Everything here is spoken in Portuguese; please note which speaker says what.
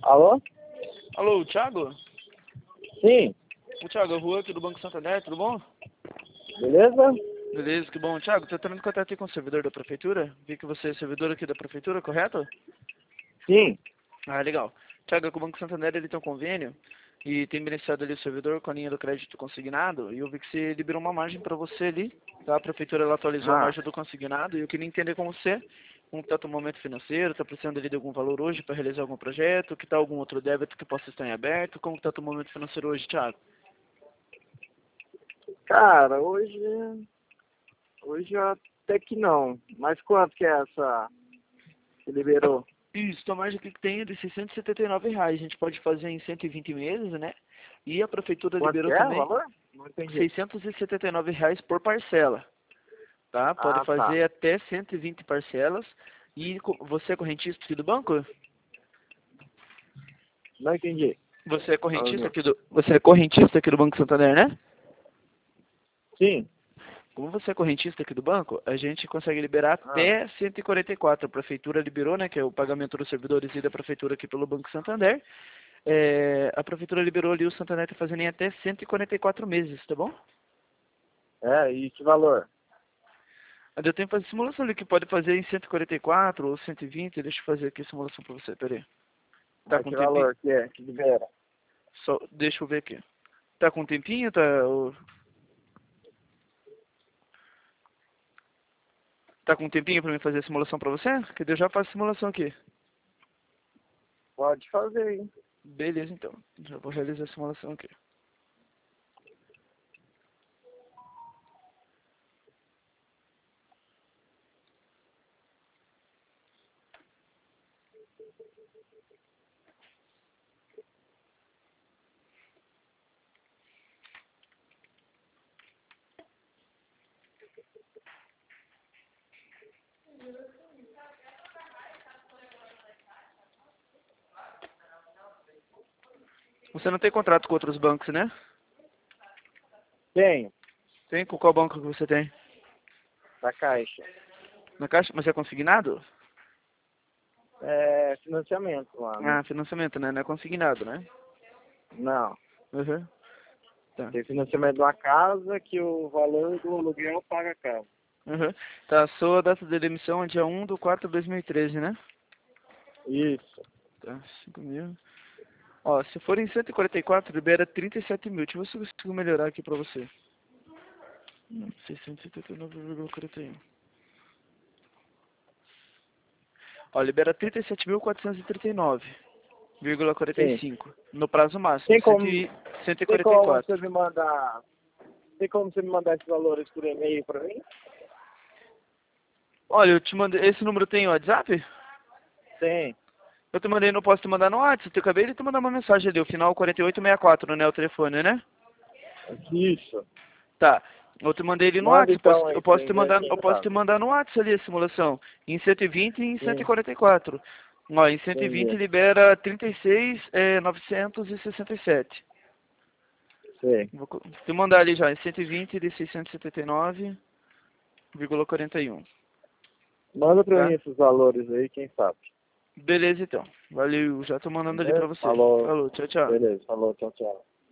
Speaker 1: Alô?
Speaker 2: Alô, Thiago?
Speaker 1: Sim,
Speaker 2: O Thiago, é o Juan aqui do Banco Santander, tudo bom?
Speaker 1: beleza?
Speaker 2: Beleza, que bom. Thiago, tô entrando em contato aqui com o servidor da prefeitura. Vi que você é servidor aqui da prefeitura, correto?
Speaker 1: Sim.
Speaker 2: Ah, legal. Thiago, é que o Banco Santander ele tem um convênio e tem beneficiado ali o servidor com a linha do crédito consignado. E eu vi que você liberou uma margem para você ali, tá? A prefeitura ela atualizou a
Speaker 1: Ah,
Speaker 2: margem do consignado e eu queria entender com você como está o teu momento financeiro, está precisando ali de algum valor hoje para realizar algum projeto, que tal algum outro débito que possa estar em aberto, como está o teu momento financeiro hoje, Thiago?
Speaker 1: cara, hoje até que não. Mas quanto que é essa que liberou?
Speaker 2: Isso, a margem aqui que tem é de R$ 679. A gente pode fazer em 120 meses, né? E a prefeitura
Speaker 1: Quanto que
Speaker 2: liberou
Speaker 1: é o
Speaker 2: também
Speaker 1: valor? Não entendi.
Speaker 2: R$ 679 por parcela, tá? Pode
Speaker 1: Ah, tá.
Speaker 2: fazer até 120 parcelas. E você é correntista aqui do banco?
Speaker 1: Não entendi.
Speaker 2: Você é correntista aqui do Banco Santander, né?
Speaker 1: Sim.
Speaker 2: Como você é correntista aqui do banco, a gente consegue liberar
Speaker 1: Ah,
Speaker 2: até 144. A prefeitura liberou, né, que é o pagamento dos servidores e da prefeitura aqui pelo Banco Santander. A prefeitura liberou ali o Santander tá fazendo em até 144 meses, tá bom?
Speaker 1: e que valor?
Speaker 2: Aí eu tenho que fazer simulação ali que pode fazer em 144 ou 120. Deixa eu fazer aqui a simulação pra você, peraí. Tá
Speaker 1: Mas
Speaker 2: com um
Speaker 1: que
Speaker 2: tempinho?
Speaker 1: valor que é que libera?
Speaker 2: Só, deixa eu ver aqui. Tá com um tempinho? Tá com um tempinho pra mim fazer a simulação pra você? Que eu já faço a simulação aqui.
Speaker 1: Pode fazer, hein?
Speaker 2: Beleza, então. Já vou realizar a simulação aqui. Você não tem contrato com outros bancos, né?
Speaker 1: Tenho,
Speaker 2: Tem? Com qual banco que você tem?
Speaker 1: da Caixa.
Speaker 2: Na Caixa? Mas é consignado?
Speaker 1: É financiamento lá, né?
Speaker 2: Ah, financiamento, né? Não é consignado, né?
Speaker 1: Não.
Speaker 2: Uhum. Tá.
Speaker 1: Tem financiamento de uma casa que o valor do aluguel paga a casa.
Speaker 2: Uhum. Tá, a sua data de demissão é dia 1/4/2013, né?
Speaker 1: Isso.
Speaker 2: Tá, 5 mil. Ó, se for em 144, libera 37 mil. Deixa eu ver se eu consigo melhorar aqui pra você. 679,41. Ó, libera 37.439,45.
Speaker 1: Sim.
Speaker 2: No prazo máximo,
Speaker 1: Tem como, tem como você
Speaker 2: 144.
Speaker 1: me mandar, tem como você me mandar esses valores por e-mail para mim?
Speaker 2: Olha, eu te mandei. Esse número tem WhatsApp?
Speaker 1: Tem.
Speaker 2: Eu te mandei, não posso te mandar no WhatsApp. Eu acabei de te mandar uma mensagem ali, o final 4864, né? O telefone, né?
Speaker 1: Isso.
Speaker 2: Tá. Eu te mandei ele no
Speaker 1: Manda
Speaker 2: WhatsApp.
Speaker 1: então aí para eu ver aqui
Speaker 2: Eu
Speaker 1: em
Speaker 2: posso te
Speaker 1: casa.
Speaker 2: mandar no WhatsApp ali a simulação. Em 120 e em
Speaker 1: Sim,
Speaker 2: 144. Ó, em 120
Speaker 1: entendi.
Speaker 2: libera 36.967.
Speaker 1: Sei.
Speaker 2: Vou te mandar ali já, em 120 de 679,41.
Speaker 1: Manda para mim
Speaker 2: Tá?
Speaker 1: esses valores aí, quem sabe.
Speaker 2: Beleza então. Valeu, já tô mandando ali pra
Speaker 1: Beleza?
Speaker 2: você.
Speaker 1: Falou.
Speaker 2: Falou, tchau, tchau.
Speaker 1: Beleza, falou, tchau, tchau.